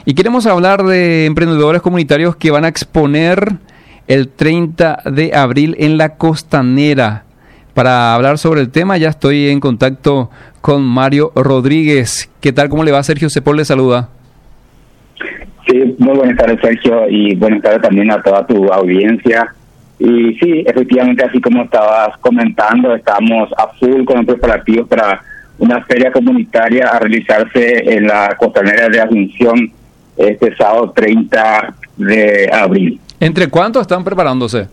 Y queremos hablar de emprendedores comunitarios que van a exponer el 30 de abril en La Costanera. Para hablar sobre el tema ya estoy en contacto con Mario Rodríguez. ¿Qué tal? ¿Cómo le va? Sergio Cepol le saluda. Sí, muy buenas tardes, Sergio, y buenas tardes también a toda tu audiencia. Y sí, efectivamente, así como estabas comentando, estamos a full con los preparativos para una feria comunitaria a realizarse en la Costanera de Asunción este sábado 30 de abril. ¿Entre cuántos están preparándose?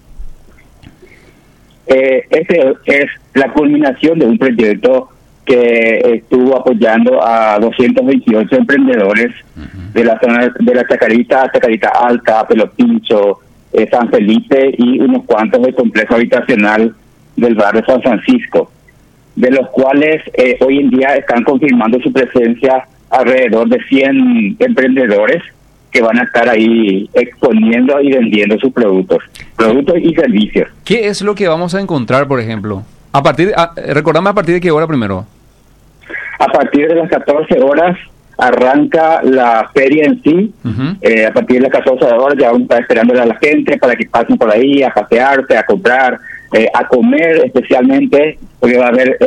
Este es la culminación de un proyecto que estuvo apoyando a 228 emprendedores de la zona de la Chacarita Alta, Pelopincho, San Felipe y unos cuantos del complejo habitacional del barrio San Francisco, de los cuales hoy en día están confirmando su presencia alrededor de 100 emprendedores que van a estar ahí exponiendo y vendiendo sus productos y servicios. ¿Qué es lo que vamos a encontrar, por ejemplo? Recordame a partir de qué hora primero. A partir de las 14 horas arranca la feria en sí. A partir de las 14 horas ya vamos a estar esperando a la gente para que pasen por ahí a pasearse, a comprar, a comer especialmente, porque va a haber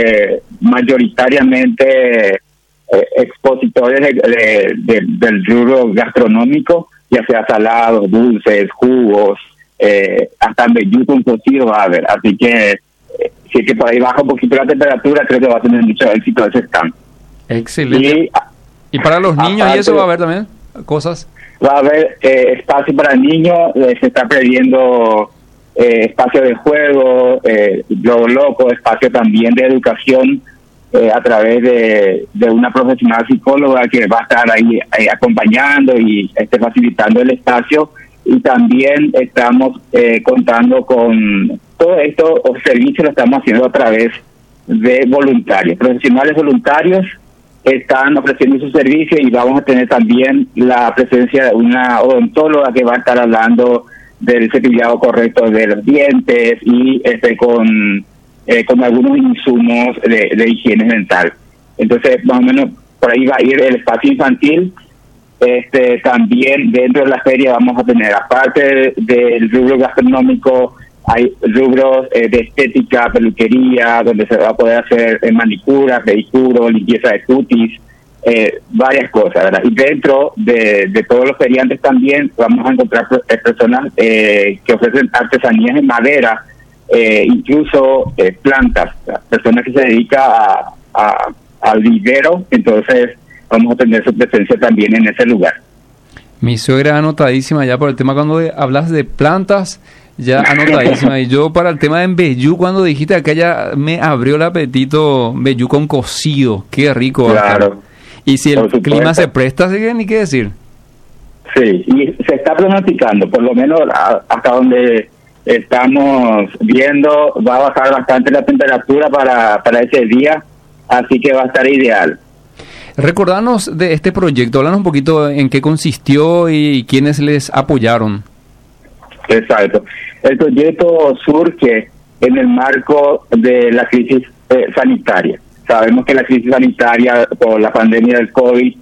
mayoritariamente expositores del rubro gastronómico, ya sea salados, dulces, jugos, hasta mbejú con cocido va a haber. Así que si es que por ahí baja un poquito la temperatura, creo que va a tener mucho éxito ese stand. Excelente. ¿Y para los niños aparte, y eso va a haber también cosas? Va a haber espacio para niños, se está previendo espacio de juego, globo loco, espacio también de educación a través de una profesional psicóloga que va a estar ahí acompañando y facilitando el espacio. Y también estamos contando con todo esto, o servicio lo estamos haciendo a través de voluntarios, profesionales voluntarios están ofreciendo su servicio, y vamos a tener también la presencia de una odontóloga que va a estar hablando del cepillado correcto de los dientes y con algunos insumos de higiene dental. Entonces, más o menos por ahí va a ir el espacio infantil. También dentro de la feria vamos a tener, aparte del rubro gastronómico, hay rubros de estética, peluquería, donde se va a poder hacer manicura, pedicuro, limpieza de cutis, varias cosas, ¿verdad? Y dentro de todos los feriantes también vamos a encontrar personas que ofrecen artesanías en madera, incluso plantas, personas que se dedican al vivero. Entonces vamos a tener su presencia también en ese lugar. Mi suegra anotadísima ya por el tema cuando hablas de plantas, ya anotadísima. Y yo para el tema de mbejú, cuando dijiste acá ya me abrió el apetito, mbejú con cocido, qué rico. Claro. Y si el clima se presta, así que ni qué decir. Sí, y se está pronosticando, por lo menos hasta donde estamos viendo, va a bajar bastante la temperatura para ese día, así que va a estar ideal. Recordanos de este proyecto, háblanos un poquito en qué consistió y quiénes les apoyaron. Exacto. El proyecto surge en el marco de la crisis sanitaria. Sabemos que la crisis sanitaria por la pandemia del COVID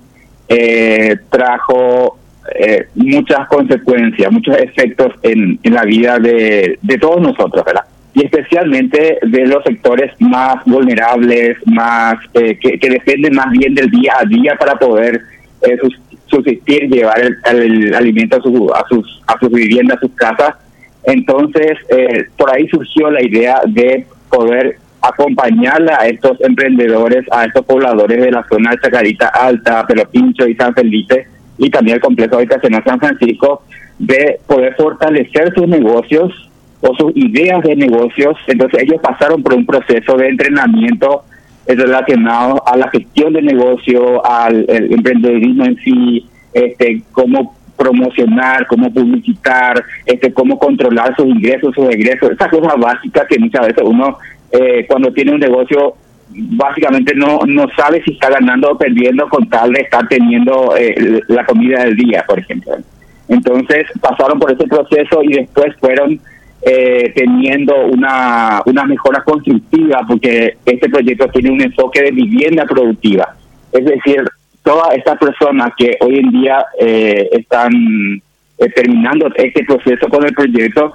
trajo muchas consecuencias, muchos efectos en la vida de todos nosotros, ¿verdad? Y especialmente de los sectores más vulnerables, más que dependen más bien del día a día para poder subsistir, llevar el alimento a sus viviendas, a sus casas. Entonces, por ahí surgió la idea de poder acompañarle a estos emprendedores, a estos pobladores de la zona de Chacarita Alta, Pelopincho y San Felipe, y también el complejo habitacional San Francisco, de poder fortalecer sus negocios o sus ideas de negocios. Entonces ellos pasaron por un proceso de entrenamiento relacionado a la gestión de negocio, al el emprendedurismo en sí, cómo promocionar, cómo publicitar, cómo controlar sus ingresos, sus egresos, esas cosas básicas que muchas veces uno cuando tiene un negocio básicamente no sabe si está ganando o perdiendo con tal de estar teniendo la comida del día, por ejemplo. Entonces pasaron por ese proceso y después fueron teniendo una mejora constructiva, porque este proyecto tiene un enfoque de vivienda productiva. Es decir, todas estas personas que hoy en día están terminando este proceso con el proyecto,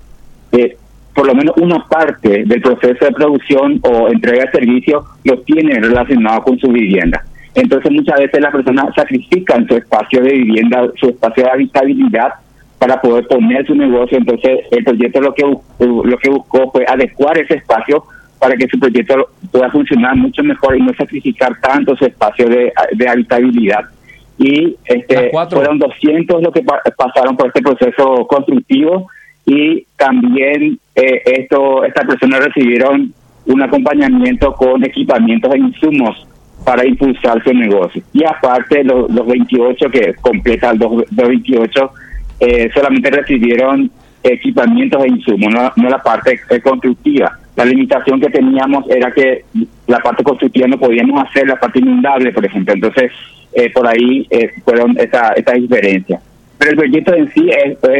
por lo menos una parte del proceso de producción o entrega de servicios lo tienen relacionado con su vivienda. Entonces muchas veces las personas sacrifican su espacio de vivienda, su espacio de habitabilidad para poder poner su negocio. Entonces el proyecto lo que buscó fue adecuar ese espacio para que su proyecto pueda funcionar mucho mejor y no sacrificar tanto su espacio de habitabilidad. Y fueron 200 los que pasaron por este proceso constructivo, y también estas personas recibieron un acompañamiento con equipamientos e insumos para impulsar su negocio. Y aparte los 28 que completan los 28 solamente recibieron equipamientos e insumos, no la parte constructiva. La limitación que teníamos era que la parte constructiva no podíamos hacer, la parte inundable, por ejemplo. Entonces, por ahí fueron esta diferencia. Pero el proyecto en sí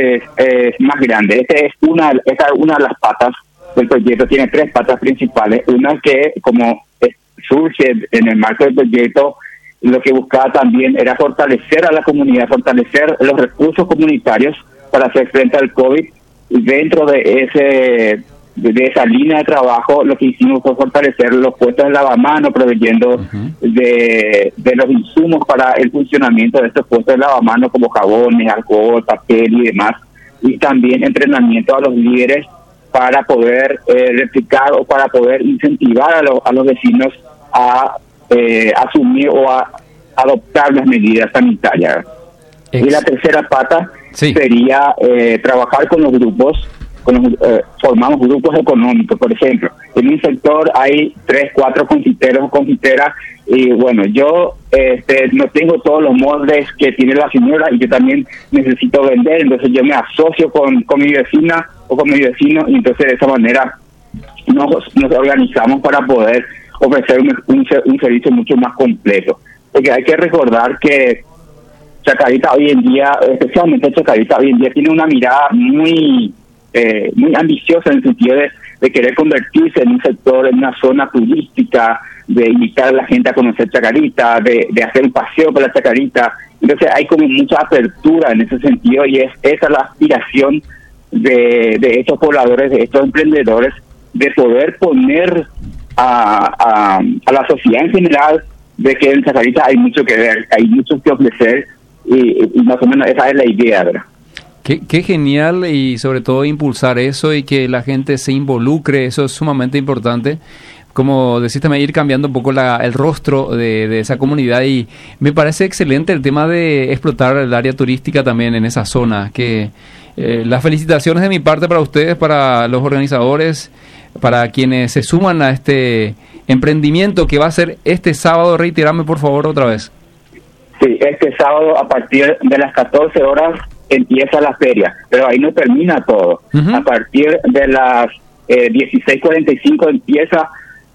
es más grande. Esta es una de las patas del proyecto. Tiene 3 patas principales. Una que, como surge en el marco del proyecto, lo que buscaba también era fortalecer a la comunidad, fortalecer los recursos comunitarios para hacer frente al COVID. Y dentro de esa línea de trabajo, lo que hicimos fue fortalecer los puestos de lavamanos, proveyendo de los insumos para el funcionamiento de estos puestos de lavamanos, como jabones, alcohol, papel y demás, y también entrenamiento a los líderes para poder replicar o para poder incentivar a los vecinos a asumir o a adoptar las medidas sanitarias. Y la tercera pata sería trabajar con los grupos. Formamos grupos económicos, por ejemplo. En un sector hay 3, 4 confiteros o confiteras, y bueno, yo no tengo todos los moldes que tiene la señora y yo también necesito vender, entonces yo me asocio con mi vecina o con mi vecino, y entonces de esa manera nos organizamos para poder ofrecer un servicio mucho más completo. Porque hay que recordar que Chacarita hoy en día, especialmente Chacarita hoy en día, tiene una mirada muy ambiciosa en el sentido de querer convertirse en un sector, en una zona turística, de invitar a la gente a conocer Chacarita, de hacer un paseo por la Chacarita. Entonces hay como mucha apertura en ese sentido, y esa es la aspiración de estos pobladores, de estos emprendedores, de poder poner a la sociedad en general de que en Chacarita hay mucho que ver, hay mucho que ofrecer, y más o menos esa es la idea, ¿verdad? Qué genial, y sobre todo impulsar eso y que la gente se involucre, eso es sumamente importante. Como decís también, ir cambiando un poco el rostro de esa comunidad, y me parece excelente el tema de explotar el área turística también en esa zona. Que las felicitaciones de mi parte para ustedes, para los organizadores, para quienes se suman a este emprendimiento que va a ser este sábado. Reiterame por favor otra vez. Sí, este sábado a partir de las 14 horas empieza la feria, pero ahí no termina todo. A partir de las 16:45 empieza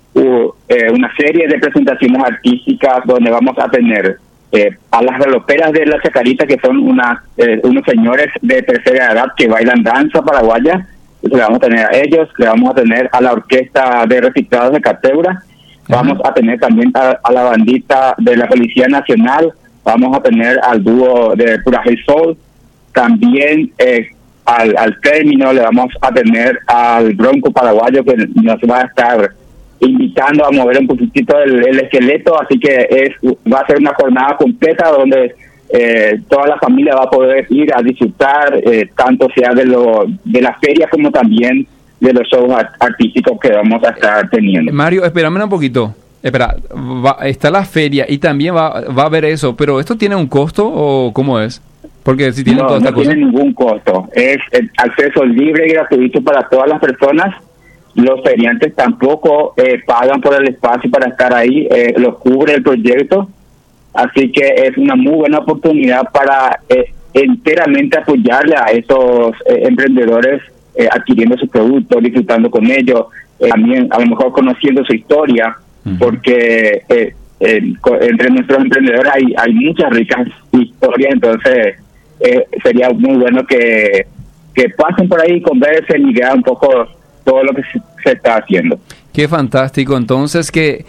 una serie de presentaciones artísticas donde vamos a tener a las reloperas de la Chacarita, que son unos señores de tercera edad que bailan danza paraguaya. Le vamos a tener a ellos, le vamos a tener a la orquesta de reciclados de Cateura, vamos a tener también a la bandita de la Policía Nacional, vamos a tener al dúo de Puraje Sol. También al término le vamos a tener al Bronco paraguayo, que nos va a estar invitando a mover un poquitito el esqueleto, así que va a ser una jornada completa donde toda la familia va a poder ir a disfrutar, tanto sea de la feria como también de los shows artísticos que vamos a estar teniendo. Mario, espérame un poquito. Espera, está la feria y también va a haber eso, pero ¿esto tiene un costo o cómo es? Porque si tiene toda esta cosa. No tiene ningún costo. Es acceso libre y gratuito para todas las personas. Los feriantes tampoco pagan por el espacio para estar ahí, lo cubre el proyecto. Así que es una muy buena oportunidad para enteramente apoyarle a esos emprendedores, adquiriendo sus productos, disfrutando con ellos, también a lo mejor conociendo su historia, porque entre nuestros emprendedores hay muchas ricas historias. Entonces sería muy bueno que pasen por ahí, conversen y vean un poco todo lo que se está haciendo. Qué fantástico. Entonces, que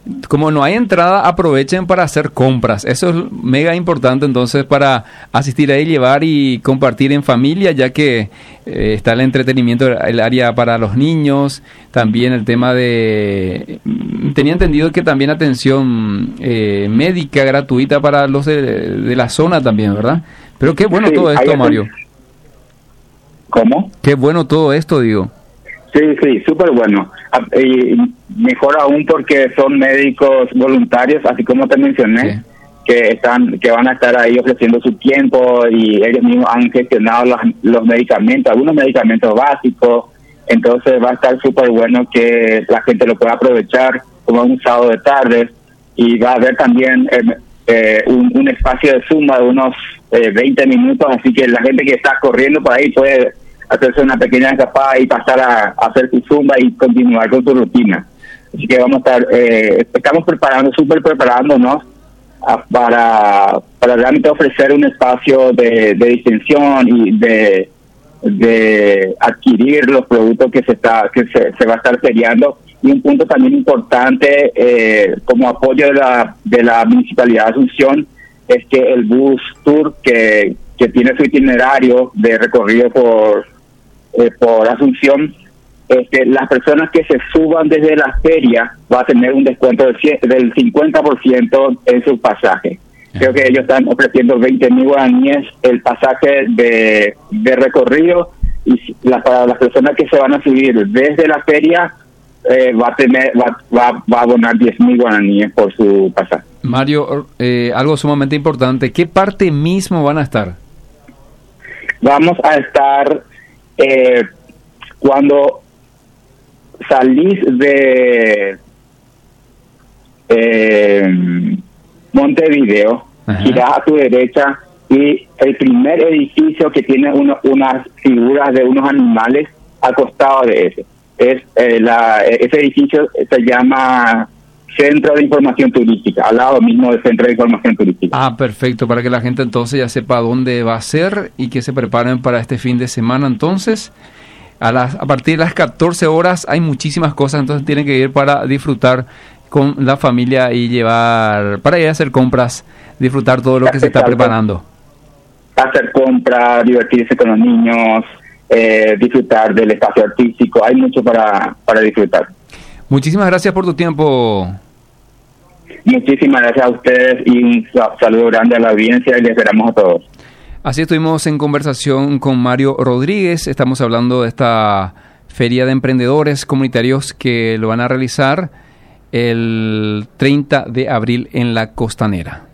como no hay entrada, aprovechen para hacer compras. Eso es mega importante entonces para asistir ahí, llevar y compartir en familia, ya que está el entretenimiento, el área para los niños, también el tema de... Tenía entendido que también atención médica gratuita para los de la zona también, ¿verdad? Pero qué bueno todo esto, Mario. ¿Cómo? Qué bueno todo esto, digo. Sí, súper bueno. Y mejor aún porque son médicos voluntarios, así como te mencioné, que van a estar ahí ofreciendo su tiempo, y ellos mismos han gestionado los medicamentos, algunos medicamentos básicos. Entonces va a estar súper bueno que la gente lo pueda aprovechar como un sábado de tarde, y va a haber también un espacio de Zumba de unos 20 minutos, así que la gente que está corriendo por ahí puede hacerse una pequeña escapada y pasar a hacer su Zumba y continuar con su rutina. Así que vamos a estar, estamos preparándonos para realmente ofrecer un espacio de distensión y de adquirir los productos que se va a estar feriando. Y un punto también importante, como apoyo de la Municipalidad de Asunción, es que el bus tour que tiene su itinerario de recorrido por Asunción, las personas que se suban desde la feria va a tener un descuento del 50% en su pasaje. Creo que ellos están ofreciendo 20.000 guaraníes el pasaje de recorrido, y para las personas que se van a subir desde la feria va a abonar 10.000 guaraníes por su pasaje. Mario, algo sumamente importante, ¿qué parte mismo van a estar? Vamos a estar cuando salís de Montevideo, girás a tu derecha, y el primer edificio que tiene unas figuras de unos animales al costado de ese. Ese edificio se llama Centro de Información Turística, al lado mismo del Centro de Información Turística. Ah, perfecto, para que la gente entonces ya sepa dónde va a ser y que se preparen para este fin de semana. Entonces, a partir de las 14 horas hay muchísimas cosas, entonces tienen que ir para disfrutar con la familia y para ir a hacer compras, disfrutar todo lo que se está preparando. Hacer compras, divertirse con los niños, disfrutar del espacio artístico, hay mucho para disfrutar. Muchísimas gracias por tu tiempo. Muchísimas gracias a ustedes, y un saludo grande a la audiencia, y les esperamos a todos. Así estuvimos en conversación con Mario Rodríguez. Estamos hablando de esta feria de emprendedores comunitarios que lo van a realizar el 30 de abril en la Costanera.